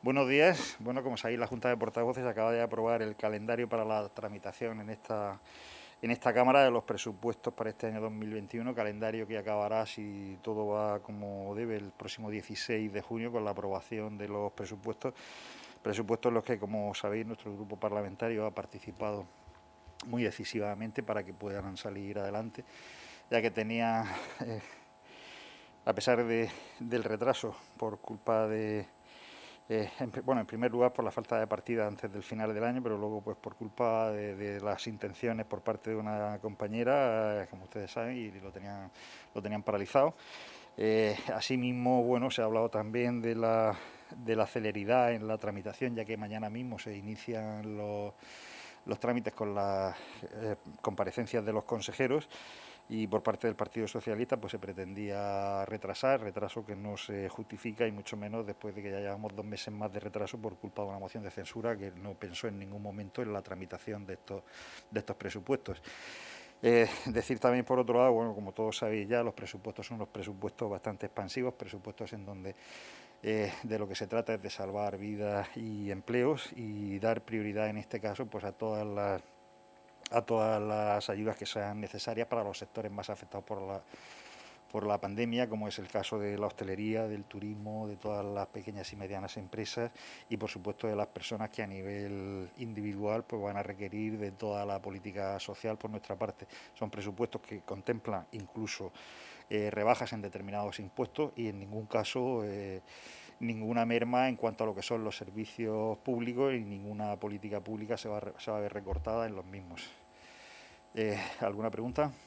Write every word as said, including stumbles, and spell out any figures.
Buenos días. Bueno, como sabéis, la Junta de Portavoces acaba de aprobar el calendario para la tramitación en esta, en esta Cámara de los presupuestos para este año dos mil veintiuno, calendario que acabará, si todo va como debe, el próximo dieciséis de junio con la aprobación de los presupuestos, presupuestos en los que, como sabéis, nuestro grupo parlamentario ha participado muy decisivamente para que puedan salir adelante, ya que tenía, eh, a pesar de, del retraso por culpa de Eh, en, bueno, en primer lugar por la falta de partida antes del final del año, pero luego pues por culpa de, de las intenciones por parte de una compañera, eh, como ustedes saben, y lo tenían, lo tenían paralizado. Eh, asimismo, bueno, se ha hablado también de la, de la celeridad en la tramitación, ya que mañana mismo se inician los, los trámites con las eh, comparecencias de los consejeros, y por parte del Partido Socialista pues se pretendía retrasar, retraso que no se justifica, y mucho menos después de que ya llevamos dos meses más de retraso por culpa de una moción de censura que no pensó en ningún momento en la tramitación de estos, de estos presupuestos. Eh, decir también, por otro lado, bueno, como todos sabéis ya, los presupuestos son unos presupuestos bastante expansivos, presupuestos en donde eh, de lo que se trata es de salvar vidas y empleos, y dar prioridad en este caso pues a todas las a todas las ayudas que sean necesarias para los sectores más afectados por la, por la pandemia, como es el caso de la hostelería, del turismo, de todas las pequeñas y medianas empresas, y por supuesto de las personas que a nivel individual pues van a requerir de toda la política social por nuestra parte. Son presupuestos que contemplan incluso eh, rebajas en determinados impuestos, y en ningún caso eh, ninguna merma en cuanto a lo que son los servicios públicos, y ninguna política pública se va, se va a ver recortada en los mismos. Eh, ¿Alguna pregunta?